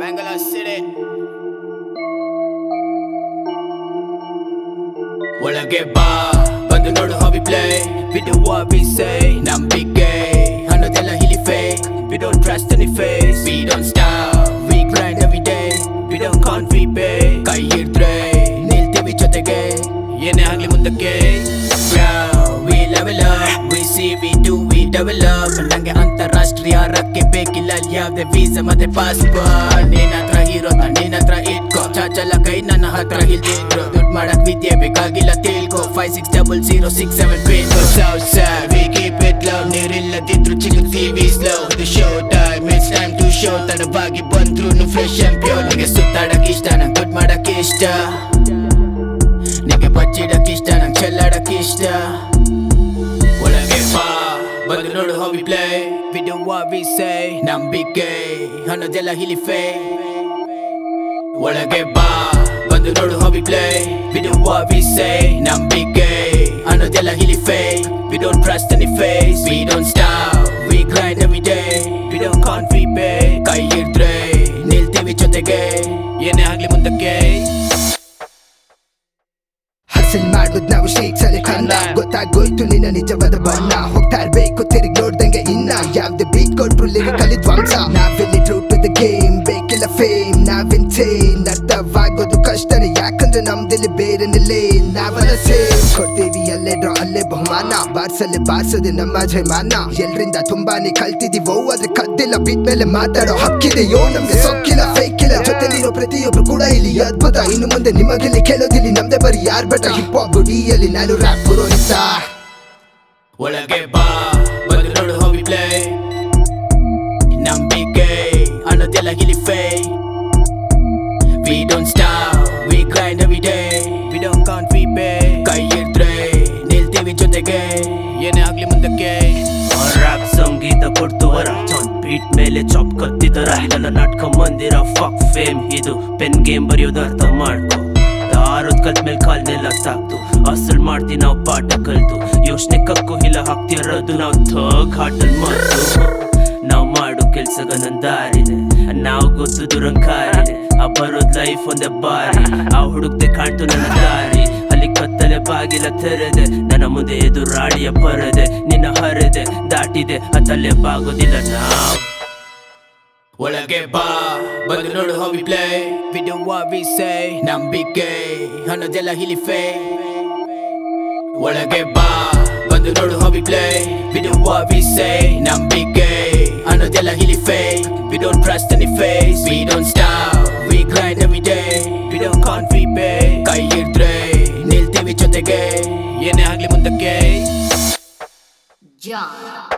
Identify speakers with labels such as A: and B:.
A: Bangalore City. ಒಳಗೆ ಬಾ ಬಂದು ನೋಡು how we play. We do what we say. ನಂಬಿಕೆ ಅನ್ನೋದೆಲ್ಲ ಇಲ್ಲಿ fake. We don't trust any face. We don't stop. We grind every day. We don't count we pay. ಕೈ ಹಿಡ್ದ್ರೆ ನಿಲ್ತೀವಿ ಜೊತೆಗೆ ಏನೇ ಆಗ್ಲಿ ಮುಂದಕ್ಕೆ. We level up. We see we do we develop. ನಂಗೆ ಅಂತಾರಾಷ್ಟ್ರೀಯ ರಕ್ಕೆ ಬೇಕಿಲ್ಲ ಯಾವ್ದೇ ವೀಸಾ ಮತ್ತೆ ಪಾಸ್ಪೋರ್ಟ್. ನಿನ್ನ ಹತ್ರ ಹೀರೋ ನಿನ್ನ ಹತ್ರ ಇಟ್ಕೋ ಚಾಚಲ ಕೈ ನನ್ನ ಹತ್ರ ಹಿಲ್ದಿದ್ರು. ದುಡ್ಡು ಮಾಡಕ್ ವಿದ್ಯೆ ಬೇಕಾಗಿಲ್ಲ ತಿಳ್ಕೋ. 560067 pin south side. We keep it low. ನೀರಿಲ್ಲದಿದ್ರು ಚಿಗುತ್ತೀವಿ slow. The show time it's time to show. ತಡವಾಗಿ ಬಂದ್ರು ಫ್ರೆಶ್ and pure. ನಿಗೆ ಸುತ್ತಾಡಕ್ ಇಷ್ಟ ನಂಗೆ ದುಡ್ಡು ಮಾಡಕ್ ಇಷ್ಟ. ನಿಗೆ ಬಚ್ಚಿಡಕ್ ಇಷ್ಟ ನಂಗೆ ಚೆಲ್ಲಾಡಕ್ ಇಷ್ಟ. ಒಳಗೆ ಬಾ ಬಂದು ನೋಡು how we play. We do what we say. ನಂಬಿಕೆ ಅನ್ನೋದೆಲ್ಲ ಇಲ್ಲಿ fake. ಒಳಗೆ ಬಾ ಬಂದು ನೋಡು how we play. We do what we say. ನಂಬಿಕೆ ಅನ್ನೋದೆಲ್ಲ ಇಲ್ಲಿ fake. We don't trust any face. We don't stop. We grind every day. We don't count we pay. ಕೈ ಹಿಡ್ದ್ರೆ ನಿಲ್ತೀವಿ ಜೊತೆಗೆ ಏನೇ ಆಗ್ಲಿ ಮುಂದಕ್ಕೆ.
B: ಹಸಲ್ ಮಾಡೋದ್ ನಾವು ಶೇಕ್ಸಲೆ ಕಣ್ಣ. ಗೊತ್ತಾಗೋಯ್ತು ನಿನ್ನ ನಿಜವಾದ ಬಣ್ಣ. ಹೋಗ್ತಾ ಇರ್ಬೇಕು ತಿರುಗಿ ನೋಡ್ದಂಗೆ ಇನ್ನ. ಯಾವ್ದೇ ಬೀಟ್ ಕೊಟ್ರು ಲಿರಿಕಲಿ ಧ್ವಂಸ. ನಾವೆಲ್ಲಿ ಟ್ರೂ ಟು ದ ಗೇಮ್ ಬೇಕಿಲ್ಲ ಫೇಮ್. ನಾವಿನ್ಸೇನ್ ಅರ್ಥವಾಗೋದು ಕಷ್ಟನೇ ಯಾಕಂದ್ರೆ ನಮ್ದಿಲ್ಲಿ ಬೇರೆನಿಲ್ಲೇ. ನಾವಲ್ಲ ಸೇಮ್ ಕೊಡ್ತೀವಿ ಅಲ್ಲೇ ಡ್ರಾ ಅಲ್ಲೇ ಬಹುಮಾನ. ಬಾರ್ಸಲ್ಲೇ ಬಾರ್ಸದೆ ನಮ್ಮ ಜಯಮಾನ. ಎಲ್ರಿಂದ ತುಂಬಾನೇ ಕಲ್ತಿದೀವೋ ಆದ್ರೆ ಕದ್ದಿಲ್ಲ. ಬೀಟ್ ಮೇಲೆ ಮಾತಾಡೋ ಹಕ್ಕಿದೆಯೋ ನಮ್ಗೆ ಸೊಕ್ಕಿಲ್ಲ ಫೇಕ್ ಇಲ್ಲ. ಜೊತೆಲಿರೋ ಪ್ರತಿಯೊಬ್ರು ಕೂಡ ಇಲ್ಲಿ ಅದ್ಭುತ. ಇನ್ನು ಮುಂದೆ ನಿಮಗಿಲ್ಲಿ ಕೇಳೋದಿಲ್ಲಿ ನಮ್ದೇ ಬರೀ ಯಾರ್ ಬೆಟ. ಹಿಪ್ ಹಾಪ್ ಗುಡಿಯಲ್ಲಿ ನಾನು ರ್ಯಾಪ್ ಪುರೋಹಿತ.
A: ಒಳಗೆ ಬಾ ಬಂದು ನೋಡು how we play. ನಂಬಿಕೆ ಅನ್ನೋದೆಲ್ಲ ಇಲ್ಲಿ fake. We don't stop. We grind every day. We don't count we pay. ಕೈ ಹಿಡ್ದ್ರೆ ನಿಲ್ತೀವಿ ಜೊತೆಗೆ ಏನೇ ಆಗ್ಲಿ ಮುಂದಕ್ಕೆ.
C: ರ್ಯಾಪ್ ಸಂಗೀತ ಕೊಡ್ತು ವರ. ಬೀಟ್ ಮೇಲೆ ಚಾಪ್ ಕತ್ತಿದರ ಎಲ್ಲ ನಾಟಕ ಮಂದಿರ ಫಕ್ ಫೇಮ್. ಇದು ಪೆನ್ ಗೇಮ್ ಬರೆಯೋದು ಅರ್ಥ ಮಾಡ್ಕೊ. ಆರೋದ್ ಕಲ್ತ್ ಮೇಲೆ ಕಾಲ್ನೆಲ್ಲ ಸಾಕ್ತು. ಅಸಲ್ ಮಾಡ್ತೀವಿ ನಾವು ಪಾಠ ಕಲ್ತು. ಯೋಚನೆ ಕಕ್ಕು ಹಿಲ ಹಾಕ್ತಿರೋದು ನಾವು ಥಗ್ ಹಾಟಲ್ ಮಾತು. ನಾವ್ ಮಾಡು ಕೆಲ್ಸಗ ನನ್ ದಾರಿದೆ. ನಾವು ಗೊತ್ತು ದುರಂಕಾರಿದೆ. ಆ ಬರೋದ್ ಲೈಫ್ ಒಂದೇ ಬಾರಿ. ಆ ಹುಡುಕ್ದೆ ಕಾಣ್ತು ನನ್ನ ದಾರಿ. ಅಲ್ಲಿ ಕತ್ತಲೆ ಬಾಗಿಲ ತೆರೆದೆ. ನನ್ನ ಮುಂದೆ ಎದುರಾಳಿಯ ಪರದೆ. ನಿನ್ನ ಹರಿದೆ ದಾಟಿದೆ ಅತಲ್ಲೇ ಬಾಗೋದಿಲ್ಲ ನಾವು.
A: ಒಳಗೆ ಬಾ ಬಂದು ನೋಡು how we play. We do what we say. ನಂಬಿಕೆ ಅನ್ನೋದೆಲ್ಲ ಇಲ್ಲಿ fake. ಒಳಗೆ ಬಾ ಬಂದು ನೋಡು how we play. We do what we say. ನಂಬಿಕೆ ಅನ್ನೋದೆಲ್ಲ ಇಲ್ಲಿ fake. We don't trust any face. We don't stop. We grind every day. We don't count we pay. ಕೈ ಹಿಡ್ದ್ರೆ ನಿಲ್ತೀವಿ ಜೊತೆಗೆ ಏನೇ ಆಗ್ಲಿ ಮುಂದಕ್ಕೆ.
D: John.